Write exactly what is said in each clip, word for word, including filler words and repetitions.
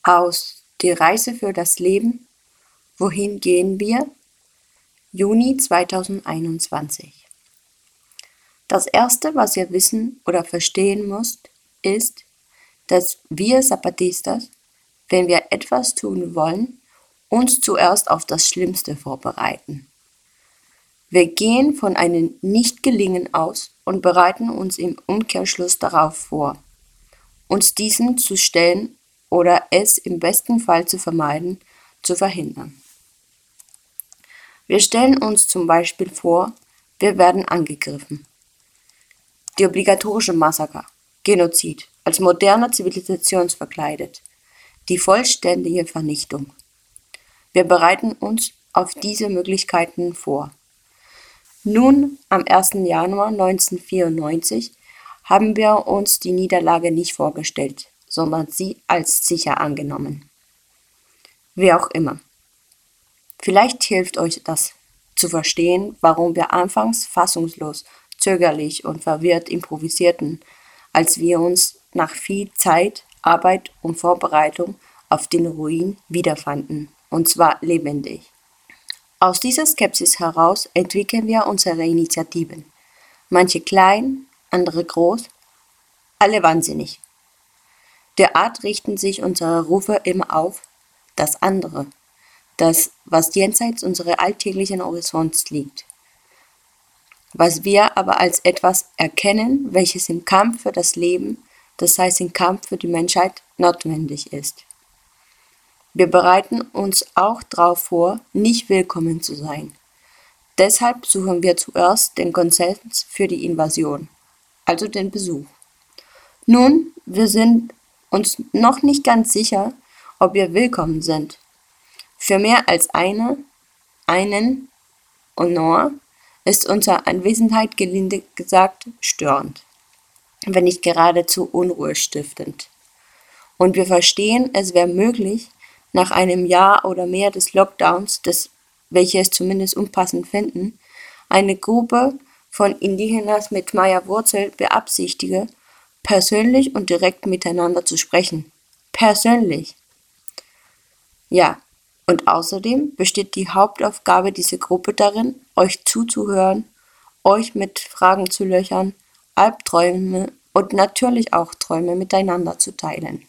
aus Die Reise für das Leben. Wohin gehen wir? Juni zweitausendeinundzwanzig. Das Erste, was ihr wissen oder verstehen müsst, ist, dass wir Zapatistas, wenn wir etwas tun wollen, uns zuerst auf das Schlimmste vorbereiten. Wir gehen von einem Nicht-Gelingen aus und bereiten uns im Umkehrschluss darauf vor, uns diesem zu stellen oder es im besten Fall zu vermeiden, zu verhindern. Wir stellen uns zum Beispiel vor, wir werden angegriffen. Die obligatorische Massaker, Genozid, als moderne Zivilisation verkleidet, die vollständige Vernichtung. Wir bereiten uns auf diese Möglichkeiten vor. Nun, am ersten Januar neunzehnhundertvierundneunzig, haben wir uns die Niederlage nicht vorgestellt, sondern sie als sicher angenommen. Wie auch immer. Vielleicht hilft euch das zu verstehen, warum wir anfangs fassungslos, zögerlich und verwirrt improvisierten, als wir uns nach viel Zeit, Arbeit und Vorbereitung auf den Ruin wiederfanden, und zwar lebendig. Aus dieser Skepsis heraus entwickeln wir unsere Initiativen. Manche klein, andere groß, alle wahnsinnig. Derart richten sich unsere Rufe immer auf das andere, das, was jenseits unseres alltäglichen Horizonts liegt. Was wir aber als etwas erkennen, welches im Kampf für das Leben, das heißt im Kampf für die Menschheit, notwendig ist. Wir bereiten uns auch darauf vor, nicht willkommen zu sein. Deshalb suchen wir zuerst den Konsens für die Invasion, also den Besuch. Nun, wir sind uns noch nicht ganz sicher, ob wir willkommen sind. Für mehr als eine, einen Honor ist unsere Anwesenheit gelinde gesagt störend, wenn nicht geradezu unruhestiftend. Und wir verstehen, es wäre möglich, nach einem Jahr oder mehr des Lockdowns, des, welche es zumindest unpassend finden, eine Gruppe von Indigenas mit Maya-Wurzel beabsichtige, persönlich und direkt miteinander zu sprechen. Persönlich. Ja, und außerdem besteht die Hauptaufgabe dieser Gruppe darin, euch zuzuhören, euch mit Fragen zu löchern, Albträume und natürlich auch Träume miteinander zu teilen.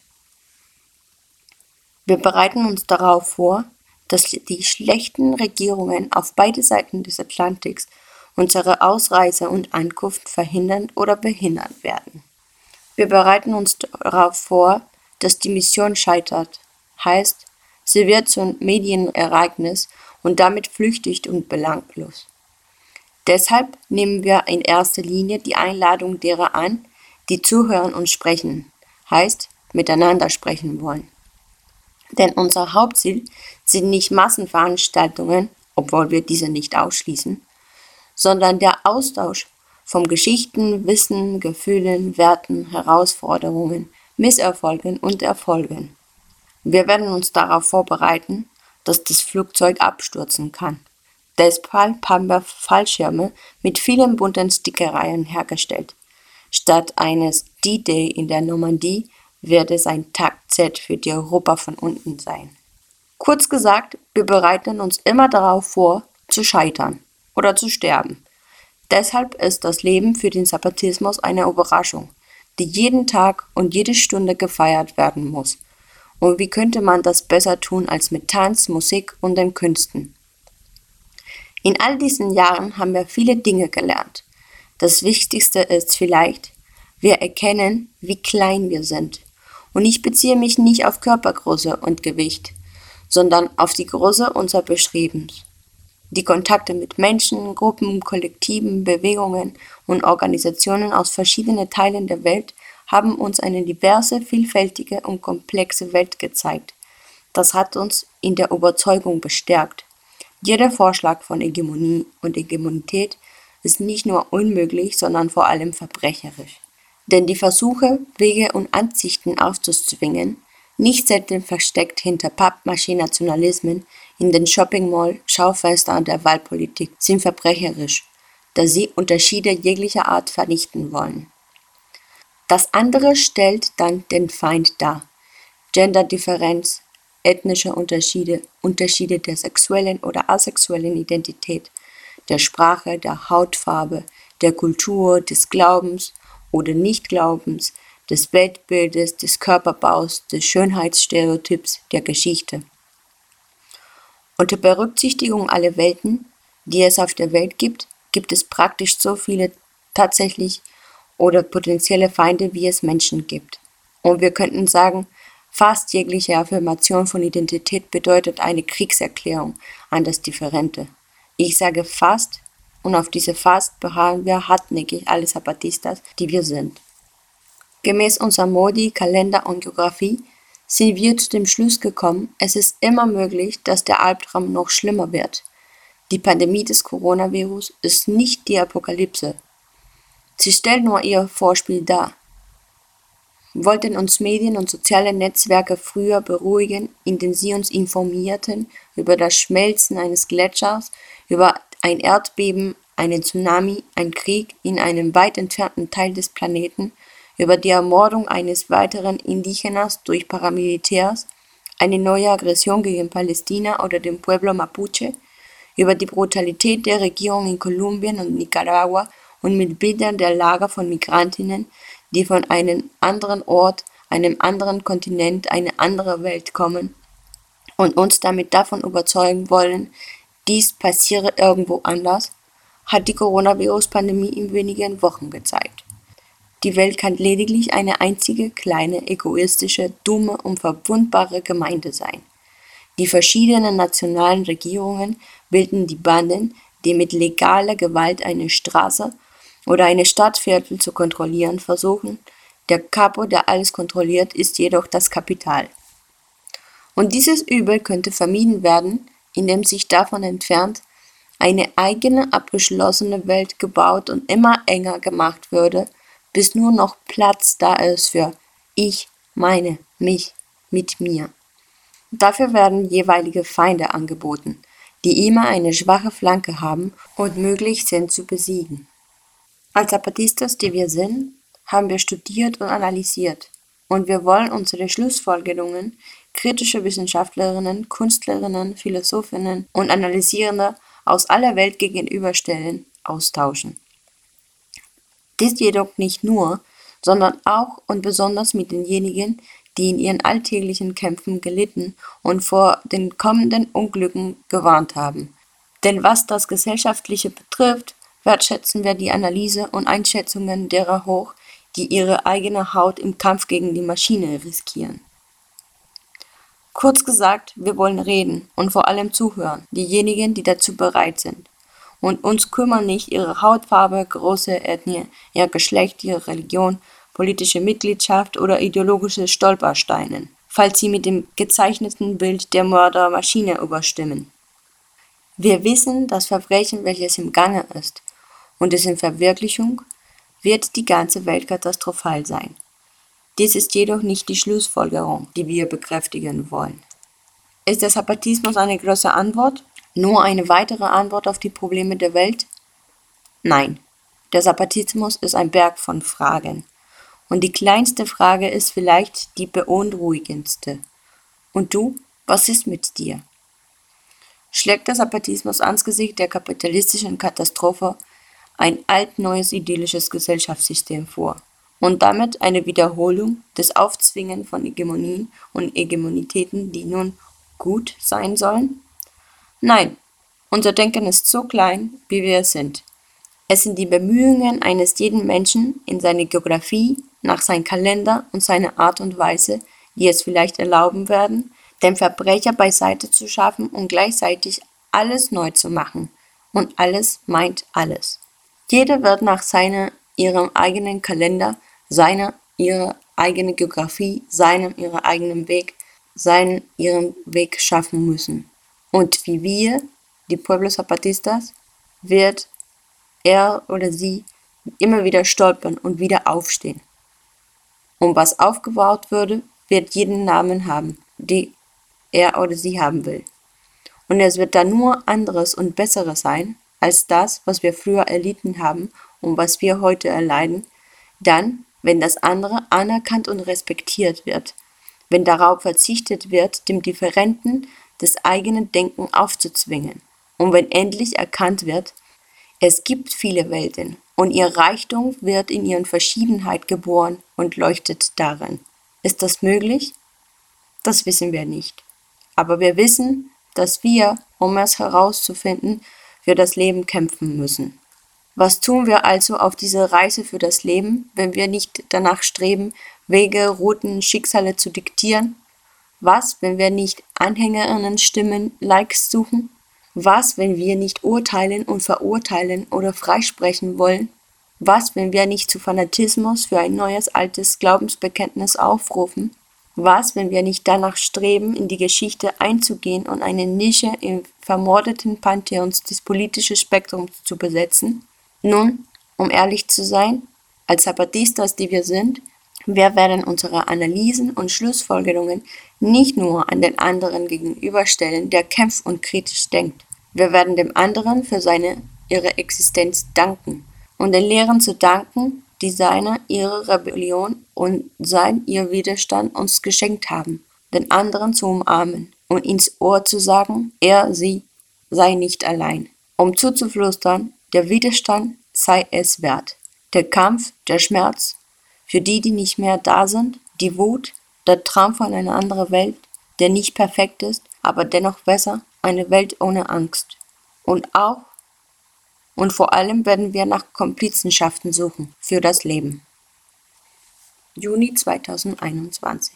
Wir bereiten uns darauf vor, dass die schlechten Regierungen auf beide Seiten des Atlantiks unsere Ausreise und Ankunft verhindern oder behindern werden. Wir bereiten uns darauf vor, dass die Mission scheitert, heißt, sie wird zum Medienereignis und damit flüchtig und belanglos. Deshalb nehmen wir in erster Linie die Einladung derer an, die zuhören und sprechen, heißt, miteinander sprechen wollen. Denn unser Hauptziel sind nicht Massenveranstaltungen, obwohl wir diese nicht ausschließen, sondern der Austausch von Geschichten, Wissen, Gefühlen, Werten, Herausforderungen, Misserfolgen und Erfolgen. Wir werden uns darauf vorbereiten, dass das Flugzeug abstürzen kann. Deshalb haben wir Fallschirme mit vielen bunten Stickereien hergestellt. Statt eines D-Day in der Normandie wird es ein Tag Z für die Europa von unten sein. Kurz gesagt, wir bereiten uns immer darauf vor, zu scheitern oder zu sterben. Deshalb ist das Leben für den Zapatismus eine Überraschung, die jeden Tag und jede Stunde gefeiert werden muss. Und wie könnte man das besser tun als mit Tanz, Musik und den Künsten? In all diesen Jahren haben wir viele Dinge gelernt. Das Wichtigste ist vielleicht, wir erkennen, wie klein wir sind. Und ich beziehe mich nicht auf Körpergröße und Gewicht, sondern auf die Größe unseres Bestrebens. Die Kontakte mit Menschen, Gruppen, Kollektiven, Bewegungen und Organisationen aus verschiedenen Teilen der Welt haben uns eine diverse, vielfältige und komplexe Welt gezeigt. Das hat uns in der Überzeugung bestärkt. Jeder Vorschlag von Hegemonie und Hegemonität ist nicht nur unmöglich, sondern vor allem verbrecherisch. Denn die Versuche, Wege und Ansichten aufzuzwingen, nicht selten versteckt hinter Pappmaché-Nationalismen in den Shopping-Mall, Schaufenstern und der Wahlpolitik, sind verbrecherisch, da sie Unterschiede jeglicher Art vernichten wollen. Das andere stellt dann den Feind dar, Genderdifferenz, ethnische Unterschiede, Unterschiede der sexuellen oder asexuellen Identität, der Sprache, der Hautfarbe, der Kultur, des Glaubens oder Nichtglaubens, des Weltbildes, des Körperbaus, des Schönheitsstereotyps, der Geschichte. Unter Berücksichtigung aller Welten, die es auf der Welt gibt, gibt es praktisch so viele tatsächlich oder potenzielle Feinde, wie es Menschen gibt. Und wir könnten sagen, fast jegliche Affirmation von Identität bedeutet eine Kriegserklärung an das Differente. Ich sage fast, und auf diese fast beharren wir hartnäckig alle Zapatistas, die wir sind. Gemäß unserem Modi, Kalender und Geografie sind wir zu dem Schluss gekommen, es ist immer möglich, dass der Albtraum noch schlimmer wird. Die Pandemie des Coronavirus ist nicht die Apokalypse. Sie stellt nur ihr Vorspiel dar. Wollten uns Medien und soziale Netzwerke früher beruhigen, indem sie uns informierten über das Schmelzen eines Gletschers, über ein Erdbeben, einen Tsunami, einen Krieg in einem weit entfernten Teil des Planeten, über die Ermordung eines weiteren Indigeners durch Paramilitärs, eine neue Aggression gegen Palästina oder den Pueblo Mapuche, über die Brutalität der Regierung in Kolumbien und Nicaragua und mit Bildern der Lager von Migrantinnen, die von einem anderen Ort, einem anderen Kontinent, eine andere Welt kommen und uns damit davon überzeugen wollen, dies passiere irgendwo anders, hat die Coronavirus-Pandemie in wenigen Wochen gezeigt. Die Welt kann lediglich eine einzige, kleine, egoistische, dumme und verwundbare Gemeinde sein. Die verschiedenen nationalen Regierungen bilden die Banden, die mit legaler Gewalt eine Straße oder eine Stadtviertel zu kontrollieren versuchen. Der Capo, der alles kontrolliert, ist jedoch das Kapital. Und dieses Übel könnte vermieden werden, indem sich davon entfernt eine eigene abgeschlossene Welt gebaut und immer enger gemacht würde, bis nur noch Platz da ist für ich, meine, mich, mit mir. Dafür werden jeweilige Feinde angeboten, die immer eine schwache Flanke haben und möglich sind zu besiegen. Als Zapatistas, die wir sind, haben wir studiert und analysiert und wir wollen unsere Schlussfolgerungen kritische Wissenschaftlerinnen, Künstlerinnen, Philosophinnen und Analysierende aus aller Welt gegenüberstellen, austauschen. Dies jedoch nicht nur, sondern auch und besonders mit denjenigen, die in ihren alltäglichen Kämpfen gelitten und vor den kommenden Unglücken gewarnt haben. Denn was das Gesellschaftliche betrifft, wertschätzen wir die Analyse und Einschätzungen derer hoch, die ihre eigene Haut im Kampf gegen die Maschine riskieren. Kurz gesagt, wir wollen reden und vor allem zuhören, diejenigen, die dazu bereit sind. Und uns kümmern nicht ihre Hautfarbe, große Ethnie, ihr Geschlecht, ihre Religion, politische Mitgliedschaft oder ideologische Stolpersteine, falls sie mit dem gezeichneten Bild der Mördermaschine überstimmen. Wir wissen, das Verbrechen, welches im Gange ist, und dessen Verwirklichung wird die ganze Welt katastrophal sein. Dies ist jedoch nicht die Schlussfolgerung, die wir bekräftigen wollen. Ist der Zapatismus eine große Antwort? Nur eine weitere Antwort auf die Probleme der Welt? Nein, der Zapatismus ist ein Berg von Fragen. Und die kleinste Frage ist vielleicht die beunruhigendste. Und du, was ist mit dir? Schlägt der Zapatismus angesichts der kapitalistischen Katastrophe ein alt-neues idyllisches Gesellschaftssystem vor und damit eine Wiederholung des Aufzwingen von Hegemonien und Hegemonitäten, die nun gut sein sollen? Nein, unser Denken ist so klein, wie wir es sind. Es sind die Bemühungen eines jeden Menschen in seiner Geografie, nach seinem Kalender und seiner Art und Weise, die es vielleicht erlauben werden, den Verbrecher beiseite zu schaffen und gleichzeitig alles neu zu machen. Und alles meint alles. Jeder wird nach seiner, ihrem eigenen Kalender, seiner, ihrer eigenen Geografie, seinem, ihrer eigenen Weg, seinen, ihren Weg schaffen müssen. Und wie wir, die Pueblo Zapatistas, wird er oder sie immer wieder stolpern und wieder aufstehen. Und was aufgebaut würde, wird jeden Namen haben, die er oder sie haben will. Und es wird dann nur anderes und besseres sein, als das, was wir früher erlitten haben und was wir heute erleiden, dann, wenn das andere anerkannt und respektiert wird, wenn darauf verzichtet wird, dem Differenten des eigenen Denken aufzuzwingen und wenn endlich erkannt wird, es gibt viele Welten und ihr Reichtum wird in ihren Verschiedenheit geboren und leuchtet darin. Ist das möglich? Das wissen wir nicht. Aber wir wissen, dass wir, um es herauszufinden, für das Leben kämpfen müssen. Was tun wir also auf dieser Reise für das Leben, wenn wir nicht danach streben, Wege, Routen, Schicksale zu diktieren? Was, wenn wir nicht Anhängerinnen-Stimmen, Likes suchen? Was, wenn wir nicht urteilen und verurteilen oder freisprechen wollen? Was, wenn wir nicht zu Fanatismus für ein neues, altes Glaubensbekenntnis aufrufen? Was, wenn wir nicht danach streben, in die Geschichte einzugehen und eine Nische im vermordeten Pantheons des politischen Spektrums zu besetzen? Nun, um ehrlich zu sein, als Zapatistas, die wir sind, wir werden unsere Analysen und Schlussfolgerungen nicht nur an den anderen gegenüberstellen, der kämpft und kritisch denkt. Wir werden dem anderen für seine, ihre Existenz danken und den Lehren zu danken, die seine, ihre Rebellion und sein, ihr Widerstand uns geschenkt haben, den anderen zu umarmen und ins Ohr zu sagen, er, sie, sei nicht allein, um zuzuflüstern, der Widerstand sei es wert, der Kampf, der Schmerz, für die, die nicht mehr da sind, die Wut, der Traum von einer anderen Welt, der nicht perfekt ist, aber dennoch besser, eine Welt ohne Angst. Und auch und vor allem werden wir nach Komplizenschaften suchen für das Leben. Juni zweitausendeinundzwanzig.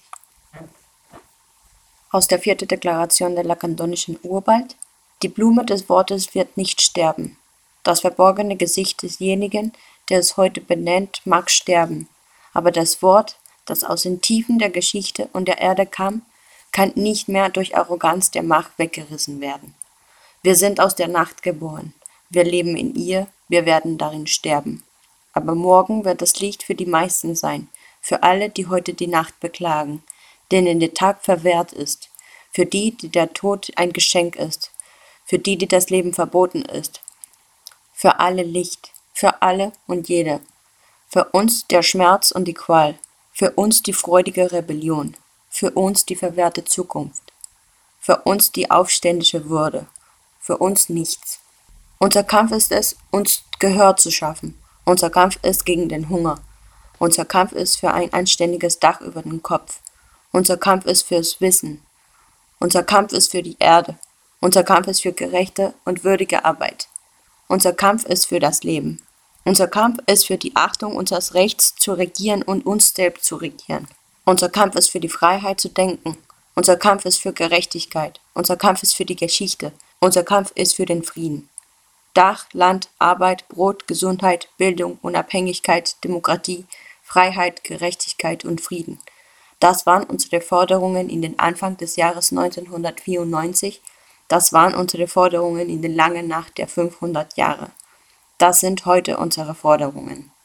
Aus der vierten Deklaration der lacandonischen Urwald. Die Blume des Wortes wird nicht sterben. Das verborgene Gesicht desjenigen, der es heute benennt, mag sterben. Aber das Wort, das aus den Tiefen der Geschichte und der Erde kam, kann nicht mehr durch Arroganz der Macht weggerissen werden. Wir sind aus der Nacht geboren. Wir leben in ihr, wir werden darin sterben. Aber morgen wird das Licht für die meisten sein, für alle, die heute die Nacht beklagen, denen der Tag verwehrt ist, für die, die der Tod ein Geschenk ist, für die, die das Leben verboten ist, für alle Licht, für alle und jede, für uns der Schmerz und die Qual, für uns die freudige Rebellion, für uns die verwehrte Zukunft, für uns die aufständische Würde, für uns nichts. Unser Kampf ist es, uns Gehör zu schaffen. Unser Kampf ist gegen den Hunger. Unser Kampf ist für ein anständiges Dach über den Kopf. Unser Kampf ist fürs Wissen. Unser Kampf ist für die Erde. Unser Kampf ist für gerechte und würdige Arbeit. Unser Kampf ist für das Leben. Unser Kampf ist für die Achtung unseres Rechts zu regieren und uns selbst zu regieren. Unser Kampf ist für die Freiheit zu denken. Unser Kampf ist für Gerechtigkeit. Unser Kampf ist für die Geschichte. Unser Kampf ist für den Frieden. Dach, Land, Arbeit, Brot, Gesundheit, Bildung, Unabhängigkeit, Demokratie, Freiheit, Gerechtigkeit und Frieden. Das waren unsere Forderungen in den Anfang des Jahres neunzehnhundertvierundneunzig. Das waren unsere Forderungen in der langen Nacht der fünfhundert Jahre. Das sind heute unsere Forderungen.